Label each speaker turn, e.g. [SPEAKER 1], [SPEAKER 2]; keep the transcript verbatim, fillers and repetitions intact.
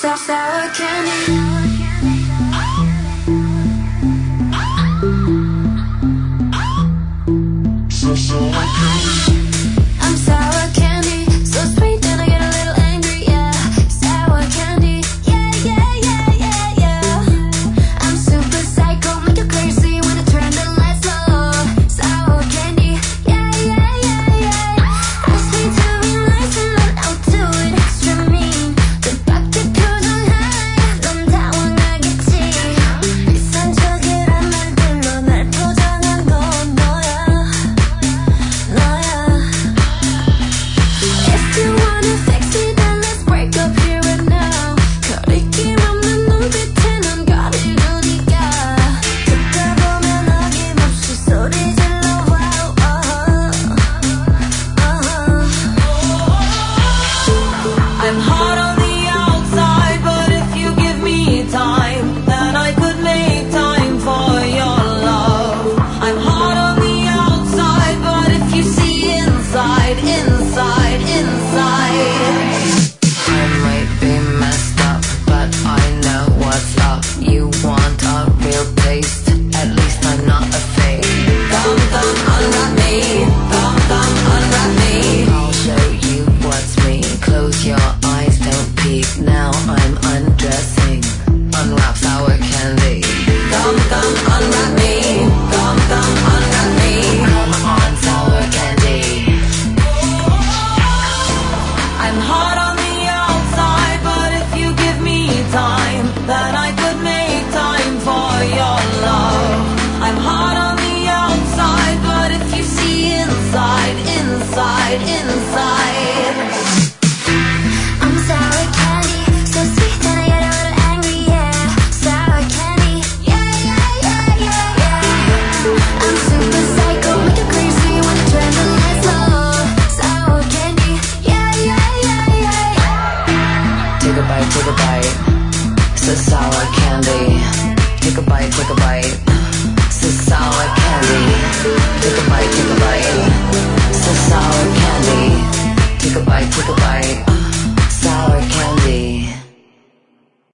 [SPEAKER 1] So sour candy. So sour candy. I'm sour candy, so sweet then I get a little angry, yeah. Sour candy, yeah, yeah, yeah, yeah, yeah. I'm super psycho, make you crazy when I turn the lights low. Sour candy, yeah, yeah, yeah, yeah. Ask me to be nice and then I'll do it extra mean. 뜻밖의 표정 하에 넌 당황하겠지. 이상적이란 말들로 날 포장한 건 너야, 너야. If you wanna fix me then let's break up here and now. 거리낌 없는 눈빛에 넌 거리를 두니까. 듣다 보면 어김없이 소리 질러 wow, uh-huh, uh-huh.
[SPEAKER 2] I'm hot on the outside, but if you give me time, then I could make time for your love. I'm hot on the outside, but if you see inside, inside, inside.
[SPEAKER 3] I might be messed up, but I know what's up. You want a real taste? At least I'm not a fake.
[SPEAKER 2] Come, come, unwrap me. Come, come, unwrap me.
[SPEAKER 3] I'll show you what's me. Close your eyes, don't peek. Now I'm undressing. Unwrap sour candy.
[SPEAKER 2] Come, come, unwrap me. Come, come, unwrap me.
[SPEAKER 3] Come on, sour candy.
[SPEAKER 2] I'm hot on the outside, but if you give me time, then I could make time for your love. I'm hot on the outside, but if you see inside, inside, inside.
[SPEAKER 1] I'm sour candy, so sweet then I get a little angry, yeah. Sour candy, yeah, yeah, yeah, yeah, yeah. I'm super psycho, make you crazy when I turn the lights low. Sour candy, yeah, yeah, yeah, yeah, yeah.
[SPEAKER 3] Take a bite, take a bite. It's a sour candy. Take a bite, take a bite.